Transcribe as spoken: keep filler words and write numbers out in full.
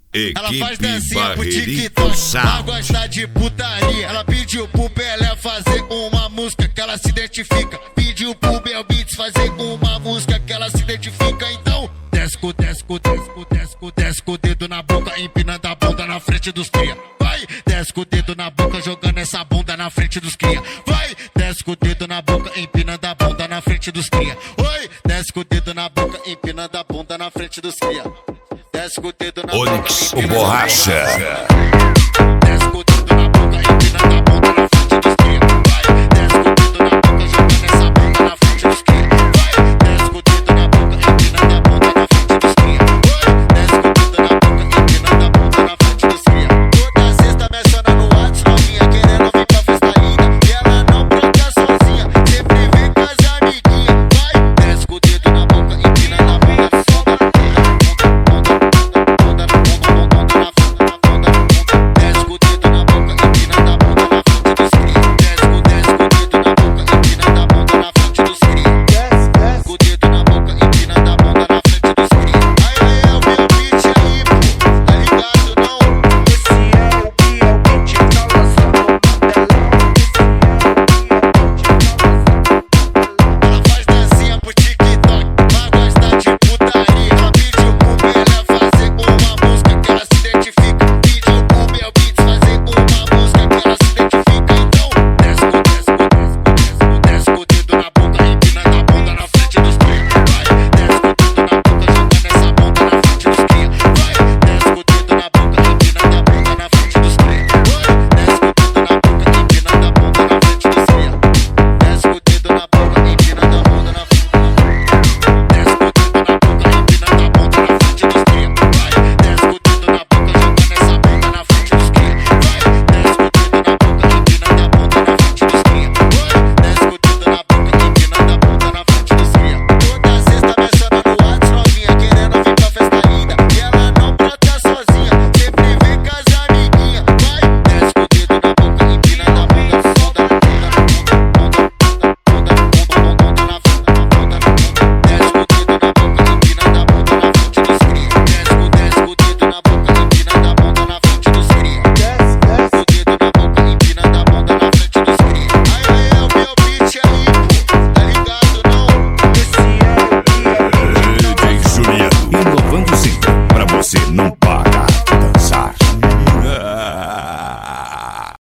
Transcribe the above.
Ela faz Equipe dancinha pro Barreirinho TikTok, ela Sound. gosta de putaria. Ela pediu pro Pelé fazer uma música que ela se identifica. Pediu pro Bel Beats fazer uma música que ela se identifica. Então, desco, desco, desco, desco, desco o dedo na boca, empinando a bunda na frente dos cria. Vai, desco o dedo na boca, jogando essa bunda na frente dos cria. Vai, desco o dedo na boca, empinando a bunda na frente dos cria. Oi, desco o dedo na boca, empinando a bunda na frente dos cria. Desce o dedo na Onyx, o borracha. Desce o